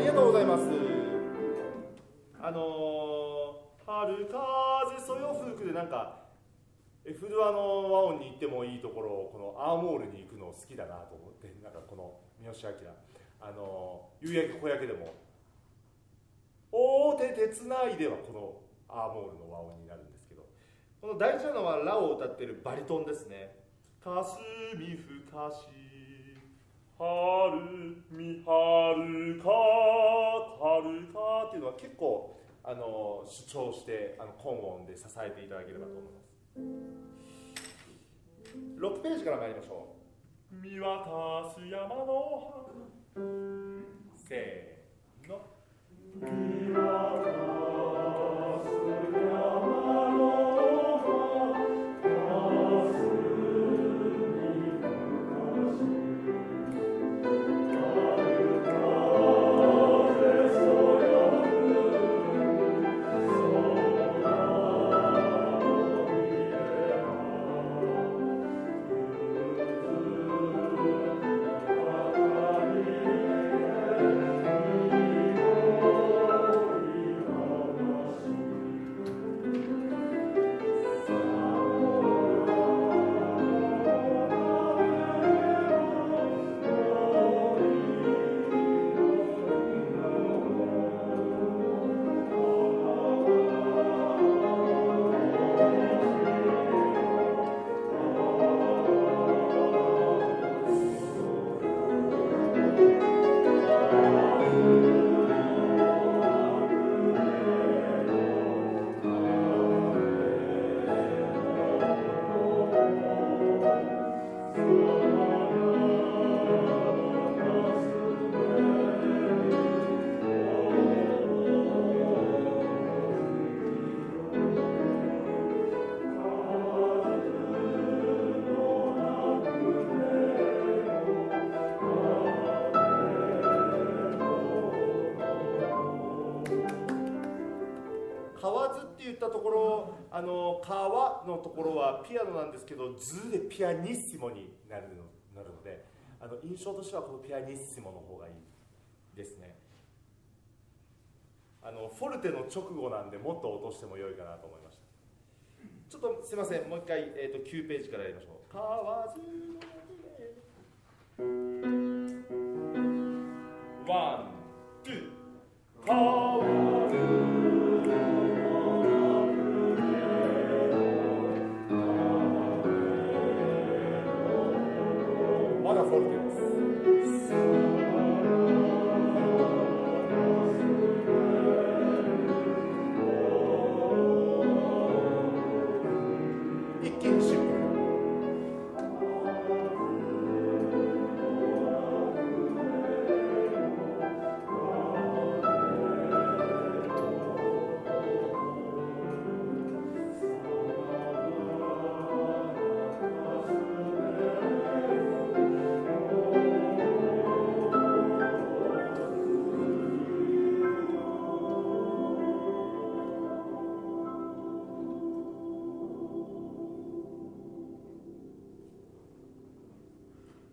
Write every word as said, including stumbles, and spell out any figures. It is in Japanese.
りがとうございます。あのー、春風そよ吹くでなんかエフドアの和音に行ってもいいところをこのアーモールに行くの好きだなと思って、なんかこの三好明、あのー、夕焼け小焼けでも大手手つないではこのアーモールの和音になるんですけど、この大事なのはラを歌っているバリトンですね。霞ふかし春み春か春かっていうのは結構あの主張してあの根音で支えていただければと思います。ろくページから参りましょう。見渡す山の花、せーの。見渡す山の花、河津って言ったところ、あの川のところはピアノなんですけど、図でピアニッシモになるのなるので、あの印象としてはこのピアニッシモの方がいいですね。あのフォルテの直後なんでもっと落としても良いかなと思いました。ちょっとすいません、もう一回、えーと、きゅうページからやりましょう。河津のワン、ツー、河